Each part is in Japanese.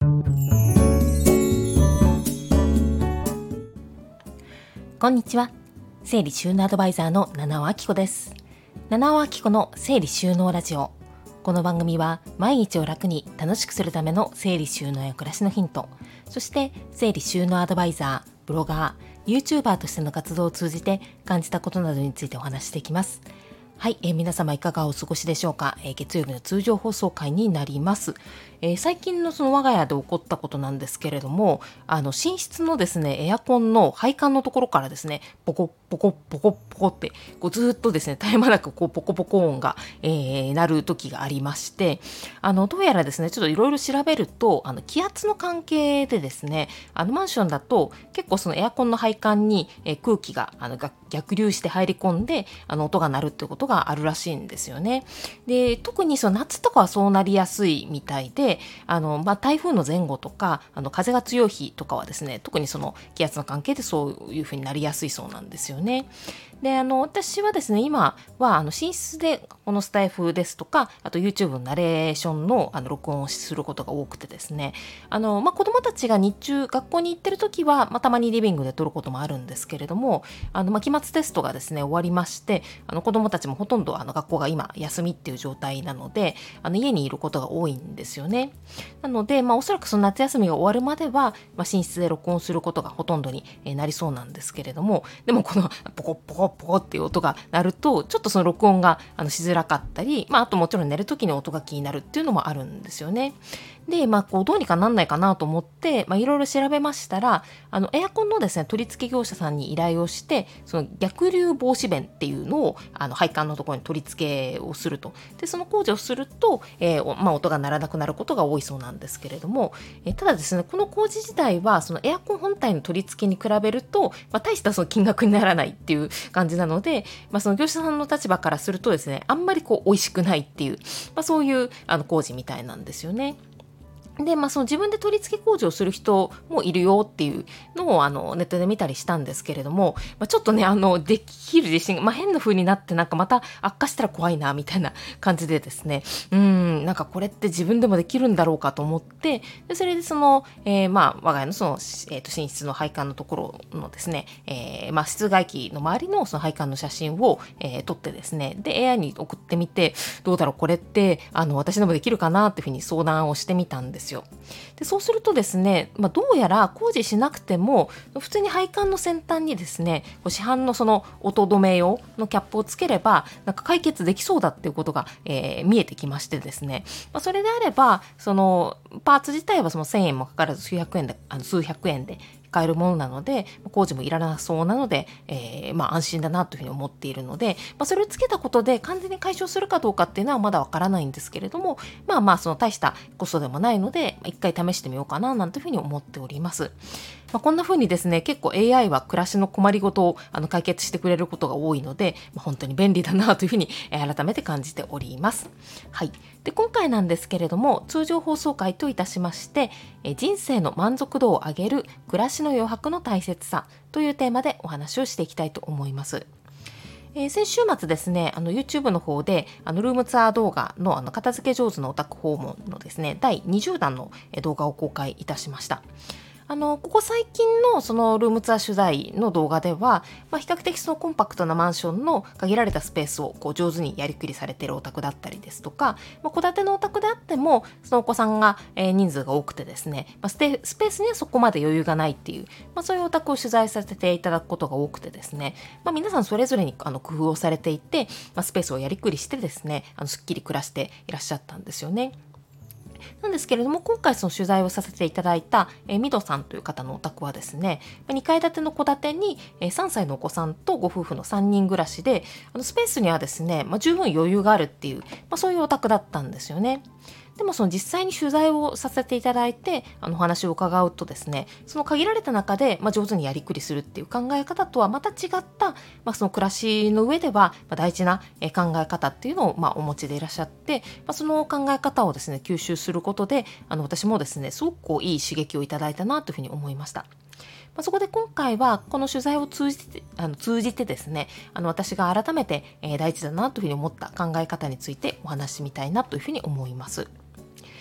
こんにちは。整理収納アドバイザーの七尾明子です。七尾明子の整理収納ラジオ。この番組は毎日を楽に楽しくするための整理収納や暮らしのヒント、そして整理収納アドバイザー、ブロガー、YouTuber としての活動を通じて感じたことなどについてお話していきます。はい、皆様いかがお過ごしでしょうか。月曜日の通常放送回になります。最近のその我が家で起こったことなんですけれども、寝室のですねエアコンの配管のところからですねポコポコポコポコってずっとですね絶え間なくポコポコ音が、鳴る時がありまして、どうやらですねちょっといろいろ調べると気圧の関係でですねマンションだと結構そのエアコンの配管に、空気が逆流して入り込んで音が鳴るってことがあるらしいんですよね。で、特にその夏とかはそうなりやすいみたいで、台風の前後とか風が強い日とかはですね特にその気圧の関係でそういう風になりやすいそうなんですよね。で、私はですね今は寝室でこのスタイフですとかあと YouTube のナレーションの録音をすることが多くてですね子供たちが日中学校に行ってる時は、たまにリビングで撮ることもあるんですけれども期末テストがですね終わりまして子供たちもほとんど学校が今休みっていう状態なので家にいることが多いんですよね。なので、おそらくその夏休みが終わるまでは、寝室で録音することがほとんどになりそうなんですけれども、でもこのポコポコポコっていう音が鳴るとちょっとその録音がしづらかったり、あともちろん寝る時に音が気になるっていうのもあるんですよね。で、どうにかなんないかなと思って、いろいろ調べましたらエアコンのですね取り付け業者さんに依頼をしてその逆流防止弁っていうのを配管のところに取り付けをすると。でその工事をすると、音が鳴らなくなることが多いそうなんですけれども、ただですねこの工事自体はそのエアコン本体の取り付けに比べると、大したその金額にならないっていう感じなので、その業者さんの立場からするとですねあんまり美味しくないっていう、そういう工事みたいなんですよね。で、その自分で取り付け工事をする人もいるよっていうのをネットで見たりしたんですけれども、ちょっとねできる自信が、変な風になってまた悪化したら怖いなみたいな感じでですねこれって自分でもできるんだろうかと思って、でそれでその、我が家のその、寝室の配管のところのですね、室外機の周りのその配管の写真を、撮ってですねで AI に送ってみて、どうだろうこれって私でもできるかなっていうふうに相談をしてみたんですよ。でそうするとですね、どうやら工事しなくても普通に配管の先端にですね市販のその音止め用のキャップをつければ解決できそうだっていうことが、見えてきましてですね、それであればそのパーツ自体はその1000円もかからず数百円で買えるものなので工事もいらなそうなので、安心だなというふうに思っているので、それをつけたことで完全に解消するかどうかっていうのはまだわからないんですけれども、その大したコストでもないので一回試してみようかななんていうふうに思っております。こんな風にですね結構 AI は暮らしの困りごとを解決してくれることが多いので、本当に便利だなというふうに改めて感じております。はい。で今回なんですけれども通常放送回といたしまして人生の満足度を上げる暮らしの余白の大切さというテーマでお話をしていきたいと思います。先週末ですねYouTube の方でルームツアー動画の片付け上手のお宅訪問のですね第20弾の動画を公開いたしました。ここ最近のそのルームツアー取材の動画では、比較的そのコンパクトなマンションの限られたスペースを上手にやりくりされているお宅だったりですとか、戸建てのお宅であってもそのお子さんが、人数が多くてですね、スペースにはそこまで余裕がないっていう、そういうお宅を取材させていただくことが多くてですね、皆さんそれぞれに工夫をされていて、スペースをやりくりしてですねすっきり暮らしていらっしゃったんですよね。なんですけれども今回その取材をさせていただいたミドさんという方のお宅はですね2階建ての戸建てに3歳のお子さんとご夫婦の3人暮らしでスペースにはですね十分余裕があるっていう、そういうお宅だったんですよね。でもその実際に取材をさせていただいてお話を伺うとですねその限られた中で、上手にやりくりするっていう考え方とはまた違った、その暮らしの上では大事な考え方っていうのをお持ちでいらっしゃって、その考え方をですね吸収することで私もですねすごくいい刺激をいただいたなというふうに思いました。そこで今回はこの取材を通じてですね私が改めて大事だなというふうに思った考え方についてお話しみたいなというふうに思います。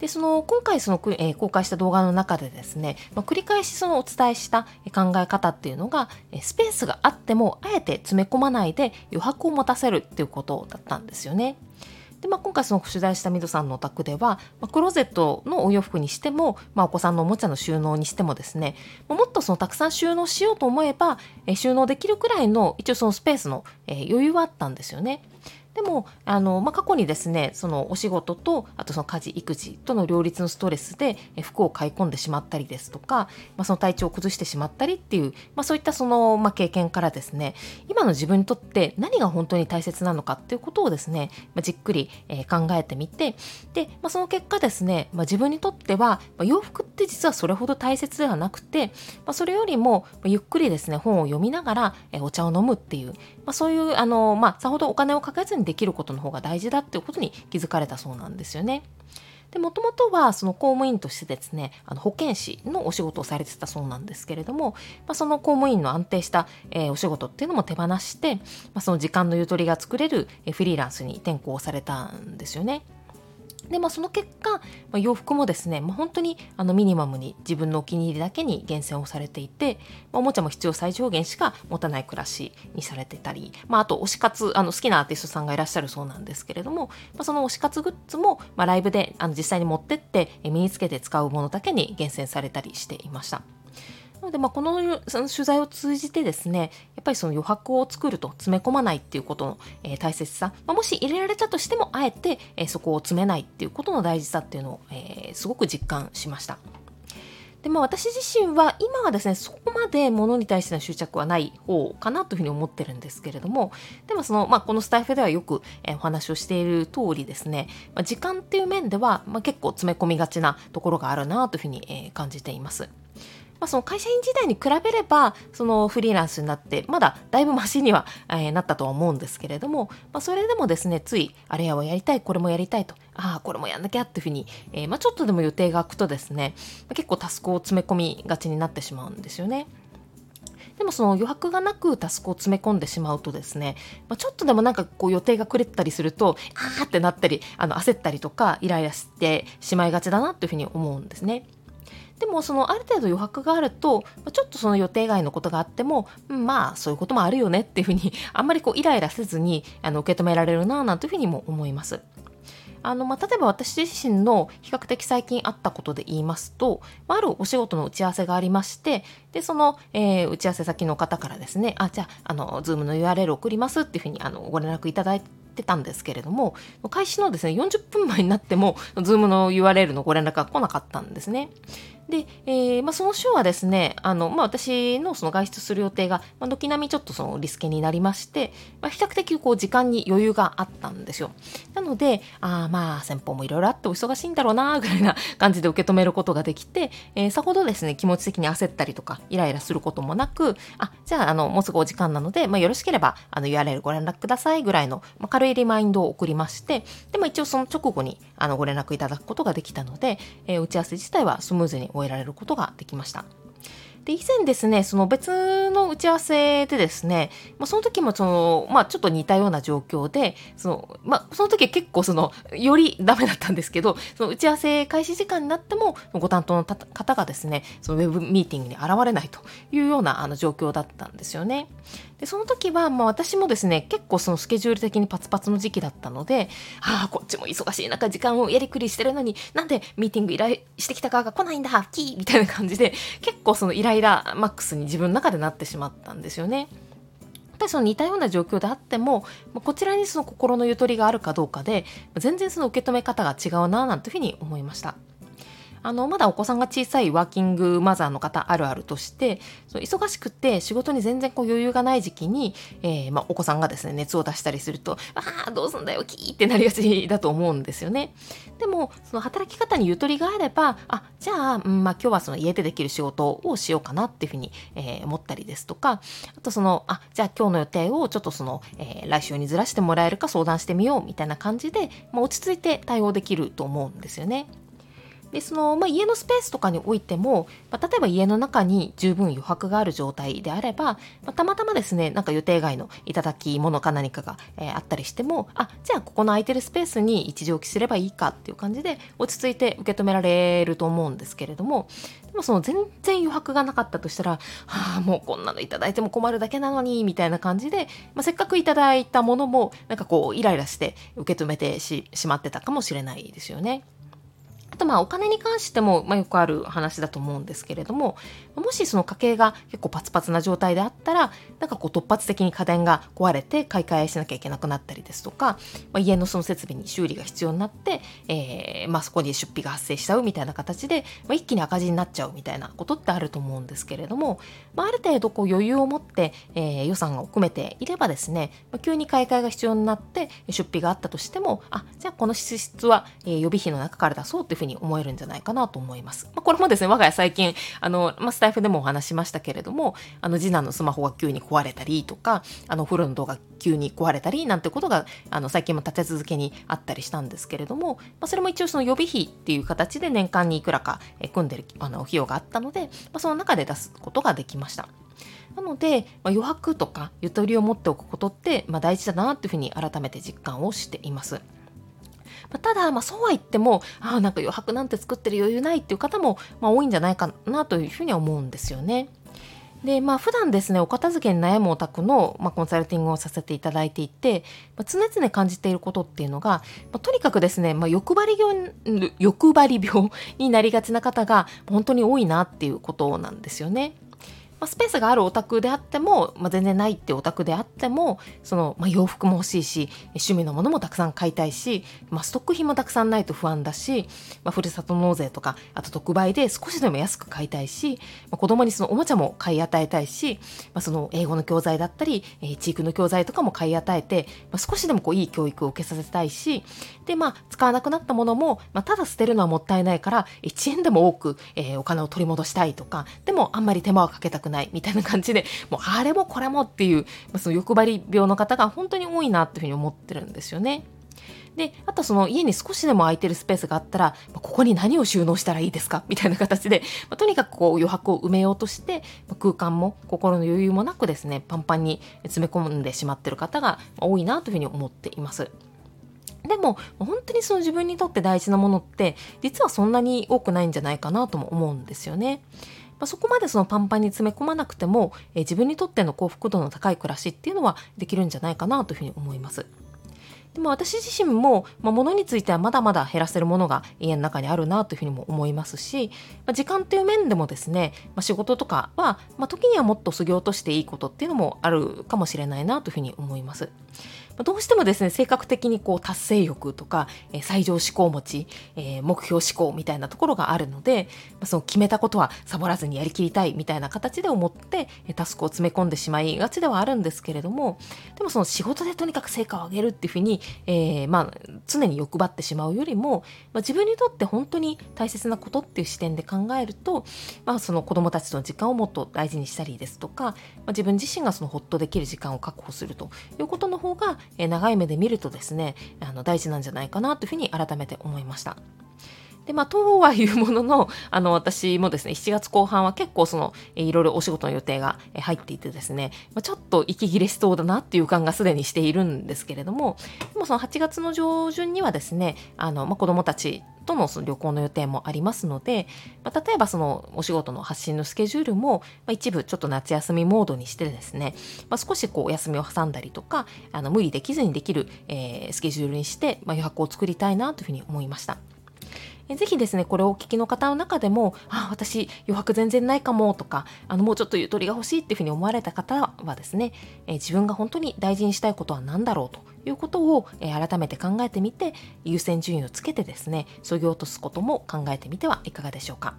で今回公開した動画の中でですね、繰り返しお伝えした考え方っていうのが、スペースがあってもあえて詰め込まないで余白を持たせるっていうことだったんですよね。で今回取材したミドさんのお宅では、クローゼットのお洋服にしても、お子さんのおもちゃの収納にしてもですね、もっとたくさん収納しようと思えば、収納できるくらいの一応スペースの、余裕はあったんですよね。でも過去にですね、お仕事とあと家事育児との両立のストレスで服を買い込んでしまったりですとか、体調を崩してしまったりっていう、そういった経験からですね、今の自分にとって何が本当に大切なのかっていうことをですね、じっくり考えてみて、で、その結果ですね、自分にとっては洋服って実はそれほど大切ではなくて、それよりもゆっくりですね、本を読みながらお茶を飲むっていう、そういうさほどお金をかけずにできることの方が大事だっていうことに気づかれたそうなんですよね。でもともとは公務員としてですね、保健師のお仕事をされてたそうなんですけれども、その公務員の安定した、お仕事っていうのも手放して、その時間のゆとりが作れるフリーランスに転向されたんですよね。でその結果、洋服もですね、本当にミニマムに自分のお気に入りだけに厳選をされていて、おもちゃも必要最小限しか持たない暮らしにされてたり、あと推し活好きなアーティストさんがいらっしゃるそうなんですけれども、その推し活グッズも、ライブで実際に持ってって身につけて使うものだけに厳選されたりしていました。なのでこの取材を通じてですね、やっぱり余白を作ると詰め込まないっていうことの、大切さ、もし入れられたとしてもあえて、そこを詰めないっていうことの大事さっていうのを、すごく実感しました。で私自身は今はですね、そこまで物に対しての執着はない方かなというふうに思ってるんですけれども、でもこのスタイフではよく、お話をしている通りですね、時間っていう面では、結構詰め込みがちなところがあるなというふうに、感じています。会社員時代に比べればフリーランスになってまだだいぶマシには、なったとは思うんですけれども、それでもですね、ついあれをやりたいこれもやりたいと、これもやんなきゃっていうふうに、ちょっとでも予定が空くとですね、結構タスクを詰め込みがちになってしまうんですよね。でも余白がなくタスクを詰め込んでしまうとですね、ちょっとでも予定が狂ったりするとってなったり焦ったりとかイライラしてしまいがちだなというふうに思うんですね。でもある程度余白があるとちょっと予定外のことがあっても、そういうこともあるよねっていうふうにあんまりイライラせずに受け止められるななんていうふうにも思います。例えば私自身の比較的最近あったことで言いますと、あるお仕事の打ち合わせがありまして、で打ち合わせ先の方からですね、じゃあZoom の URL 送りますっていうふうにご連絡いただいてたんですけれども、開始のですね40分前になっても Zoom の URL のご連絡が来なかったんですね。で、その週はですね、私の外出する予定が、軒並みちょっとリスケになりまして、比較的時間に余裕があったんですよ。なので、先方もいろいろあってお忙しいんだろうなぐらいな感じで受け止めることができて、さほどですね気持ち的に焦ったりとかイライラすることもなく、じゃあもうすぐお時間なので、よろしければURL ご連絡くださいぐらいの、軽いリマインドを送りまして、で一応その直後にご連絡いただくことができたので、打ち合わせ自体はスムーズに終えられることができました。で以前ですね、別の打ち合わせでですね、その時もちょっと似たような状況で、その時は結構よりダメだったんですけど、打ち合わせ開始時間になってもご担当の方がですね、ウェブミーティングに現れないというような状況だったんですよね。でその時は私もですね、結構スケジュール的にパツパツの時期だったので、こっちも忙しい中時間をやりくりしてるのになんでミーティング依頼してきた側が来ないんだキーみたいな感じで、結構イライラマックスに自分の中でなってしまったんですよね。やっぱり似たような状況であっても、こちらに心のゆとりがあるかどうかで全然受け止め方が違うななんていうふうに思いました。まだお子さんが小さいワーキングマザーの方あるあるとして、忙しくて仕事に全然余裕がない時期に、お子さんがですね熱を出したりすると、どうすんだよキーってなりがちだと思うんですよね。でも働き方にゆとりがあれば、じゃあ、今日は家でできる仕事をしようかなっていうふうに、思ったりですとか、あとじゃあ今日の予定をちょっと来週にずらしてもらえるか相談してみようみたいな感じで、落ち着いて対応できると思うんですよね。 で家のスペースとかにおいても、例えば家の中に十分余白がある状態であれば、たまたまですねなんか予定外のいただき物か何かが、あったりしても、じゃあここの空いてるスペースに一時置きすればいいかっていう感じで落ち着いて受け止められると思うんですけれども、でも全然余白がなかったとしたら、もうこんなのいただいても困るだけなのにみたいな感じで、せっかくいただいたものもなんかイライラして受け止めてしまってたかもしれないですよね。あとお金に関してもよくある話だと思うんですけれども、もしその家計が結構パツパツな状態であったら、なんか突発的に家電が壊れて買い替えしなきゃいけなくなったりですとか、家のその設備に修理が必要になって、そこに出費が発生しちゃうみたいな形で、一気に赤字になっちゃうみたいなことってあると思うんですけれども、ある程度余裕を持って、予算を組めていればですね、急に買い替えが必要になって出費があったとしても、じゃあこの支出は、予備費の中から出そうというふうに思えるんじゃないかなと思います。これもですね、我が家最近スタイフでもお話しましたけれども、次男のスマホが急に壊れたりとか、お風呂の動画急に壊れたりなんてことが最近も立て続けにあったりしたんですけれども、それも一応その予備費っていう形で年間にいくらか組んでる費用があったので、その中で出すことができました。なので、余白とかゆとりを持っておくことって、大事だなというふうに改めて実感をしています。ただ、そうは言っても、なんか余白なんて作ってる余裕ないっていう方も、多いんじゃないかなというふうには思うんですよね。で、普段ですね、お片付けに悩むお宅の、コンサルティングをさせていただいていて、常々感じていることっていうのが、とにかくですね、欲張り病になりがちな方が本当に多いなっていうことなんですよね。スペースがあるお宅であっても、全然ないってお宅であっても、洋服も欲しいし、趣味のものもたくさん買いたいし、ストック品もたくさんないと不安だし、ふるさと納税とか、あと特売で少しでも安く買いたいし、子供にそのおもちゃも買い与えたいし、その英語の教材だったり、地域の教材とかも買い与えて、少しでもいい教育を受けさせたいし、で、使わなくなったものも、ただ捨てるのはもったいないから、1円でも多く、お金を取り戻したいとか、でもあんまり手間はかけたくないみたいな感じで、もうあれもこれもっていう、その欲張り病の方が本当に多いなっていうふうに思ってるんですよね。で、あと家に少しでも空いてるスペースがあったら、ここに何を収納したらいいですかみたいな形で、とにかく余白を埋めようとして、空間も心の余裕もなくですね、パンパンに詰め込んでしまってる方が多いなというふうに思っています。でも本当にその自分にとって大事なものって実はそんなに多くないんじゃないかなとも思うんですよね。そこまでそのパンパンに詰め込まなくても、自分にとっての幸福度の高い暮らしっていうのはできるんじゃないかなというふうに思います。でも私自身も、物についてはまだまだ減らせるものが家の中にあるなというふうにも思いますし、時間という面でもですね、仕事とかは、時にはもっと過ぎ落としていいことっていうのもあるかもしれないなというふうに思います。どうしてもですね、性格的に達成欲とか、最上志向持ち、目標志向みたいなところがあるので、その決めたことはサボらずにやりきりたいみたいな形で思ってタスクを詰め込んでしまいがちではあるんですけれども、でもその仕事でとにかく成果を上げるっていうふうに、常に欲張ってしまうよりも、自分にとって本当に大切なことっていう視点で考えると、その子どもたちとの時間をもっと大事にしたりですとか、自分自身がそのホッとできる時間を確保するということの方が長い目で見るとですね、大事なんじゃないかなというふうに改めて思いました。で、とはいうものの、私もですね、7月後半は結構いろいろお仕事の予定が入っていてですね、ちょっと息切れしそうだなっていう感がすでにしているんですけれども、でもその8月の上旬にはですね、子供たちとのその旅行の予定もありますので、例えばそのお仕事の発信のスケジュールも、一部ちょっと夏休みモードにしてですね、少しお休みを挟んだりとか、無理できずにできる、スケジュールにして、余白を作りたいなというふうに思いました。ぜひですね、これをお聞きの方の中でも、私余白全然ないかもとか、もうちょっとゆとりが欲しいっていうふうに思われた方はですね、自分が本当に大事にしたいことは何だろうということを、改めて考えてみて、優先順位をつけてですね、削ぎ落とすことも考えてみてはいかがでしょうか。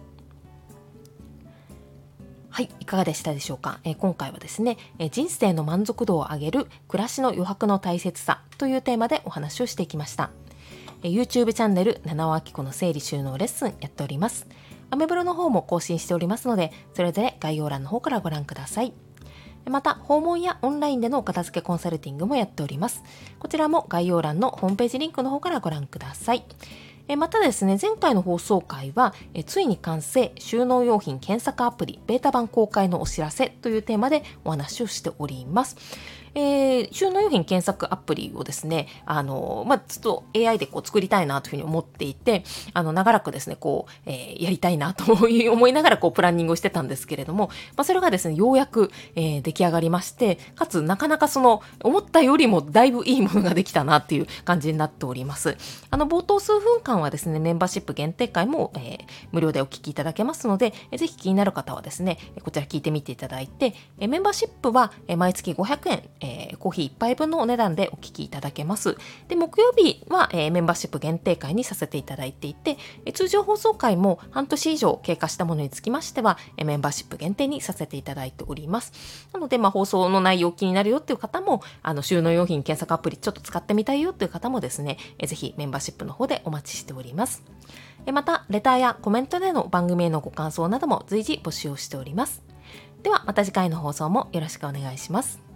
はい、いかがでしたでしょうか。今回はですね、人生の満足度を上げる暮らしの余白の大切さというテーマでお話をしていきました。YouTube チャンネル七尾明子の整理収納レッスンやっております。アメブロの方も更新しておりますので、それぞれ概要欄の方からご覧ください。また、訪問やオンラインでのお片付けコンサルティングもやっております。こちらも概要欄のホームページリンクの方からご覧ください。 またですね、前回の放送回はついに完成収納用品検索アプリベータ版公開のお知らせというテーマでお話をしております。収納用品検索アプリをですね、ちょっと AI で作りたいなというふうに思っていて、長らくですね、やりたいなと思いながらプランニングをしてたんですけれども、それがですね、ようやく、出来上がりまして、かつなかなか思ったよりもだいぶいいものができたなっていう感じになっております。冒頭数分間はですね、メンバーシップ限定会も、無料でお聞きいただけますので、ぜひ気になる方はですね、こちら聞いてみていただいて、メンバーシップは毎月500円、コーヒー1杯分のお値段でお聞きいただけます。で、木曜日は、メンバーシップ限定会にさせていただいていて、通常放送回も半年以上経過したものにつきましては、メンバーシップ限定にさせていただいております。なので、放送の内容気になるよっていう方も、収納用品検索アプリちょっと使ってみたいよっていう方もですね、ぜひメンバーシップの方でお待ちしております。また、レターやコメントでの番組へのご感想なども随時募集をしております。では、また次回の放送もよろしくお願いします。